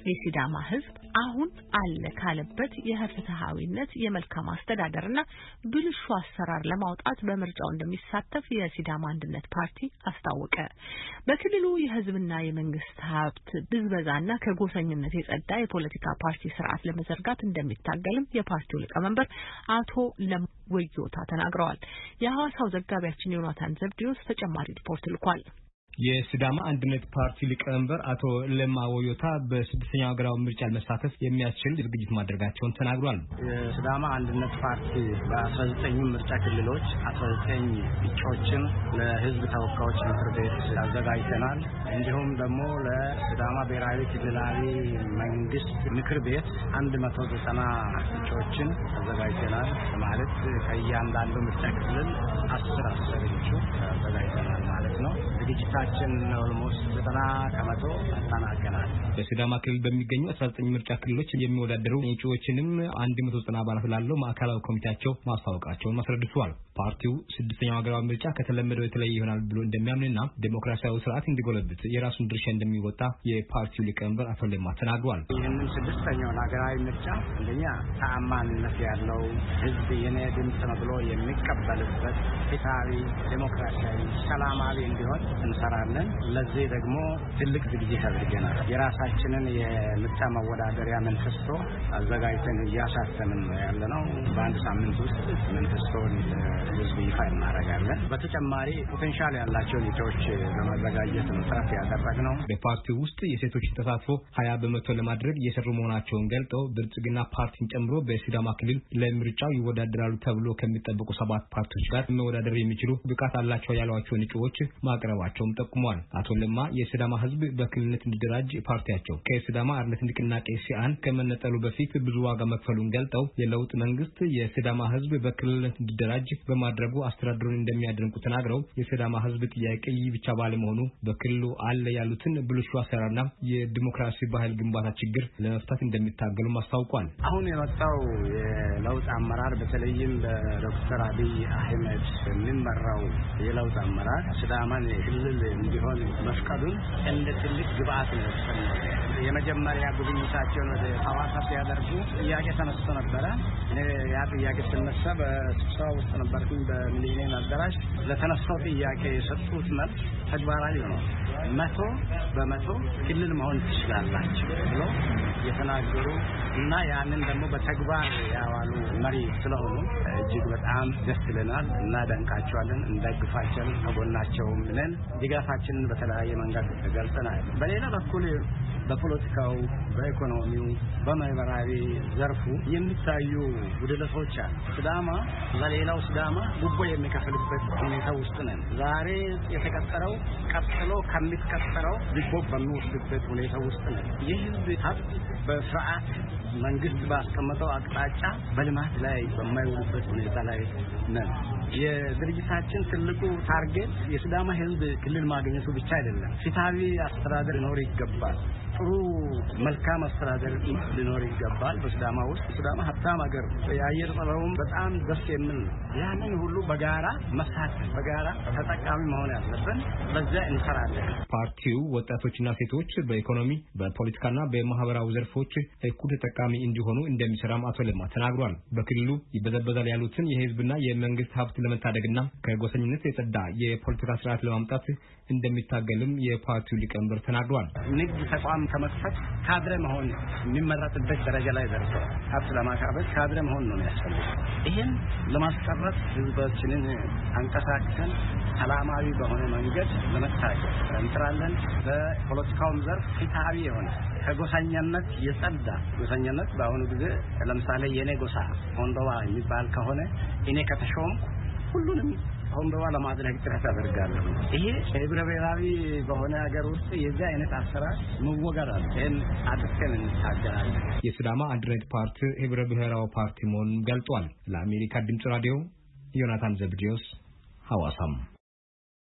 የሲዳማ ህዝብ አሁን አለ ካለበት የፍትሃዊነት የመልካም አስተዳደርና ብልሹ አሰራር ለማውጣት በምርጫው እንደሚሳተፍ የሲዳማ አንድነት ፓርቲ አስታወቀ። በክልሉ የህዝብና የመንግስት ሀብት ብዝበዛና ከጎሰኝነት የጸዳ የፖለቲካ ፓርቲ ስርዓት ለመዘርጋት እንደሚታገልም የፓርቲው ሊቀመንበር አቶ ለወዮታ ተናግረዋል። የሐዋሳው ዘጋቢያችን ዮናታን ዘብዲዮስ ተጨማሪ ሪፖርት ልኳል። የሲዳማ አንድነት ፓርቲ ሊቀመንበር አቶ ለማ ወዮታ በስድስተኛው ሀገራዊ ምርጫ ለመሳተፍ የሚያስችል ዝግጅት ማድረጋቸውን ተናግሯል። የሲዳማ አንድነት ፓርቲ በ19 ምርጫ ክልሎች 19 እጩዎችን ለህዝብ ተወካዮች ምክር ቤት አዘጋጅተናል። እንዲሁም ደግሞ ለሲዳማ ብሔራዊ ክልላዊ መንግስት ምክር ቤት 190 እጩዎችን አዘጋጅተናል። ማለት ከእያንዳንዱ ምርጫ ክልል 10 እጩ አዘጋጅተናል ማለት ነው። ዝግጅታችን ኦልሞስት 90% አጠናቀናል። በሲዳማ ክልል በሚገኙ 19 ምርጫ ክልሎች የሚወዳደሩ እጩዎችንም 190 አባላት ላለው ማዕከላዊ ኮሚቴያቸው ማስታወቃቸውን አስረድተዋል። ፓርቲው ስድስተኛው ሀገራዊ ምርጫ ከተለመደው የተለየ ይሆናል ብሎ እንደሚያምንና ዴሞክራሲያዊ ስርዓት እንዲጎለብት የራሱን ድርሻ እንደሚወጣ የፓርቲው ሊቀመንበር አቶ ለማ ተናግረዋል። ይህንን ስድስተኛው ሀገራዊ ምርጫ አንደኛ ተአማኒነት ያለው ህዝብ የኔ ድምጽ ነው ብሎ የሚቀበልበት ፍትሃዊ፣ ዴሞክራሲያዊ፣ ሰላማዊ እንዲሆን እንሰራለን። ለዚህ ደግሞ ትልቅ ዝግጅት አድርገናል። የራሳችንን የምርጫ መወዳደሪያ መንፈስቶ አዘጋጅተን እያሳተምን ያለነው በአንድ ሳምንት ውስጥ መንፈስቶን ህዝብ ይፋ እናደርጋለን። በተጨማሪ ፖቴንሻል ያላቸውን እጩዎች ለማዘጋጀት ጥረት ያደረግነው በፓርቲው ውስጥ የሴቶችን ተሳትፎ 20% ለማድረግ እየሰሩ መሆናቸውን ገልጠው ብልጽግና ፓርቲን ጨምሮ በሲዳማ ክልል ለምርጫው ይወዳደራሉ ተብሎ ከሚጠበቁ 7 ፓርቲዎች ጋር መወዳደር የሚችሉ ብቃት አላቸው ያሏቸውን እጩዎች ማቅረባቸውም ጠቁመዋል። አቶ ለማ የሲዳማ ህዝብ በክልልነት እንዲደራጅ ፓርቲያቸው ከሲዳማ አርነት ንቅናቄ ሲአን ከመነጠሉ በፊት ብዙ ዋጋ መክፈሉን ገልጠው የለውጥ መንግስት የሲዳማ ህዝብ በክልልነት እንዲደራጅ በማድረጉ አስተዳደሩን እንደሚያደንቁ ተናግረው የሲዳማ ህዝብ ጥያቄ ይህ ብቻ ባለመሆኑ በክልሉ አለ ያሉትን ብልሹ አሰራርና የዲሞክራሲ ባህል ግንባታ ችግር ለመፍታት እንደሚታገሉ አስታውቋል። አሁን የመጣው የለውጥ አመራር በተለይም በዶክተር አብይ አህመድ የሚመራው የለውጥ አመራር ሲዳማን ክልል እንዲሆን መፍቀዱን እንደ ትልቅ ግብአት ነው የወሰነው። የመጀመሪያ ጉብኝታቸውን ወደ ሐዋሳ ሲያደርጉ ጥያቄ ተነስቶ ነበረ። ያ ጥያቄ ሲነሳ በስብሰባ ውስጥ ነበርኩኝ በሚሊኒየም አዳራሽ። ለተነሳው ጥያቄ የሰጡት መልስ ተግባራዊ ነው። 100% ክልል መሆን ትችላላችሁ ብሎ የተናገሩ እና ያንን ደግሞ በተግባር ያዋሉ መሪ ስለሆኑ እጅግ በጣም ደስ ይለናል። እናደንቃቸዋለን፣ እንደግፋቸዋለን፣ ከጎናቸውም ነን። ድጋፋችንን በተለያየ መንገድ ገልጸናል። በሌላ በኩል በፖለቲካው፣ በኢኮኖሚው፣ በማህበራዊ ዘርፉ የሚታዩ ጉድለቶች አሉ። ሲዳማ ለሌላው ሲዳማ ጉቦ የሚከፍልበት ሁኔታ ውስጥ ነን። ዛሬ የተቀጠረው ቀጥሎ ከሚቀጠረው ጉቦ በሚወስድበት ሁኔታ ውስጥ ነን። የህዝብ ሀብት በስርዓት መንግስት ባስቀመጠው አቅጣጫ በልማት ላይ በማይውልበት ሁኔታ ላይ ነን። የድርጅታችን ትልቁ ታርጌት የሲዳማ ህዝብ ክልል ማግኘቱ ብቻ አይደለም። ፍትሃዊ አስተዳደር ሊኖር ይገባል። ጥሩ መልካም አስተዳደር ሊኖር ይገባል። በሲዳማ ውስጥ ሲዳማ ሀብታም ሀገር፣ የአየር ጸባዩም በጣም ደስ የሚል ነው። ያንን ሁሉ በጋራ መሳተፍ፣ በጋራ ተጠቃሚ መሆን ያለብን፣ በዚያ እንሰራለን። ፓርቲው ወጣቶችና ሴቶች በኢኮኖሚ በፖለቲካና በማህበራዊ ዘርፎች እኩል ተጠቃሚ እንዲሆኑ እንደሚሰራም አቶ ለማ ተናግሯል። በክልሉ ይበዘበዛል ያሉትን የህዝብና የመንግስት ሀብት ለመታደግና ከጎሰኝነት የጸዳ የፖለቲካ ስርዓት ለማምጣት እንደሚታገልም የፓርቲው ሊቀመንበር ተናግሯል። ንግድ ተቋም ከመክፈት ካድሬ መሆን የሚመረጥበት ደረጃ ላይ ደርሷል። ሀብት ለማካበት ካድሬ መሆን ነው የሚያስፈልገው። ይህን ለማስቀረት ህዝባችንን አንቀሳቅሰን ሰላማዊ በሆነ መንገድ ለመታገል እንጥራለን። በፖለቲካውም ዘርፍ ፍትሃዊ የሆነ ከጎሰኝነት የጸዳ ጎሰኝነት በአሁኑ ጊዜ ለምሳሌ የኔ ጎሳ ሆንዶዋ የሚባል ከሆነ እኔ ከተሾምኩ ሁሉንም ሆንዶዋ ለማድረግ ጥረት አደርጋለሁ። ይሄ ህብረ ብሔራዊ በሆነ ሀገር ውስጥ የዚህ አይነት አሰራር መወገድ አለ። ይህን አጥብቀን እንታገላለን። የሲዳማ አንድነት ፓርቲ ህብረ ብሔራዊ ፓርቲ መሆኑን ገልጧል። ለአሜሪካ ድምጽ ራዲዮ ዮናታን ዘብዲዮስ ሐዋሳም